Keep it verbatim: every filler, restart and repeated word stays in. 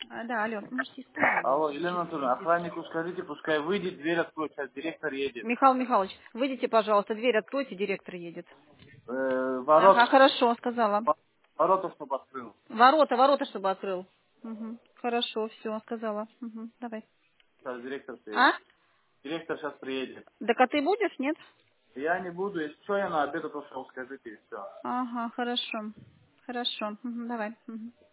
А, да, алло, можете использовать. Алло, Елена Анатольевна, охраннику скажите, пускай выйдет, дверь откроет, сейчас директор едет. Михаил Михайлович, выйдите, пожалуйста, дверь откройте, директор едет. Э, ворот, Ага, хорошо, сказала. во- ворота, чтобы открыл. Ворота, ворота, чтобы открыл. Угу. Хорошо, все, сказала. Угу. Давай. Сейчас директор А? приедет. Директор сейчас приедет. Так а ты будешь, нет? Я не буду, если что, я на обед пошел, скажите, и все. Ага, хорошо. Хорошо. Мгм, давай. Мгм.